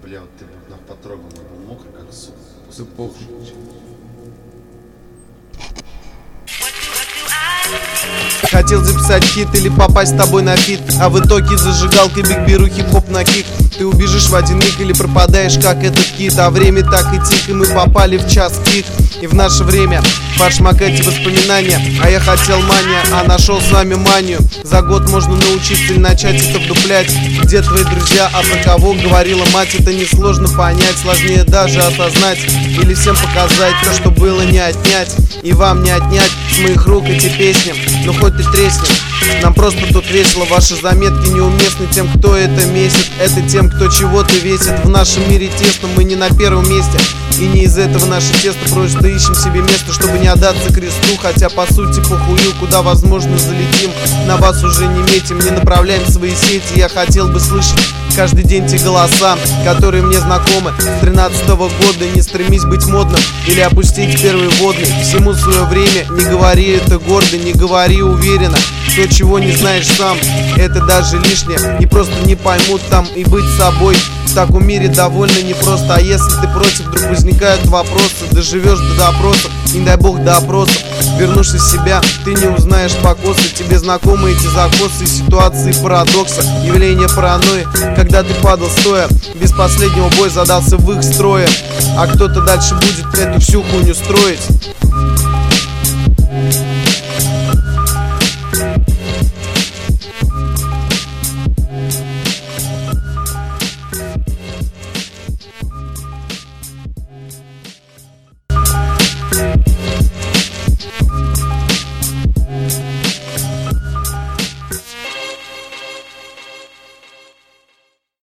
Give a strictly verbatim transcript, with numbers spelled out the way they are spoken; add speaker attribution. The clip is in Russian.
Speaker 1: Бля, вот ты бы на потрогал, он был мокрый, как суп.
Speaker 2: Да похуй.
Speaker 3: Хотел записать хит или попасть с тобой на фит, а в итоге зажигалкой биг беру хип-хоп на кик. Ты убежишь в один миг или пропадаешь, как этот кит. А время так и тик, и мы попали в час пик. И в наше время фарш макать и воспоминания. А я хотел мания, а нашел с вами манию. За год можно научиться или начать это вдуплять. Где твои друзья, а про кого говорила мать? Это несложно понять, сложнее даже осознать. Или всем показать то, что было не отнять. И вам не отнять с моих рук эти песни. Но хоть ты треснем, нам просто тут весело. Ваши заметки неуместны тем, кто это месяц. Это тем, кто чего-то весит. В нашем мире тесно, мы не на первом месте. И не из этого наше тесто, просто ищем себе место, чтобы не отдаться кресту. Хотя по сути похую, куда возможно залетим. На вас уже не метим, не направляем свои сети. Я хотел бы слышать каждый день те голоса, которые мне знакомы. С тринадцатого года не стремись быть модным или опустить первый водный. Всему свое время, не говори это гордо, не говори уверенно. То, чего не знаешь сам, это даже лишнее. И просто не поймут там, и быть собой в таком мире довольно непросто. А если ты против, вдруг возникают вопросы. Доживешь до допросов, не дай бог до опросов. Вернувшись в себя, ты не узнаешь покосы. Тебе знакомы эти закосы, ситуации парадокса, явление паранойи. Когда ты падал стоя, без последнего боя задался в их строе. А кто-то дальше будет эту всю хуйню строить.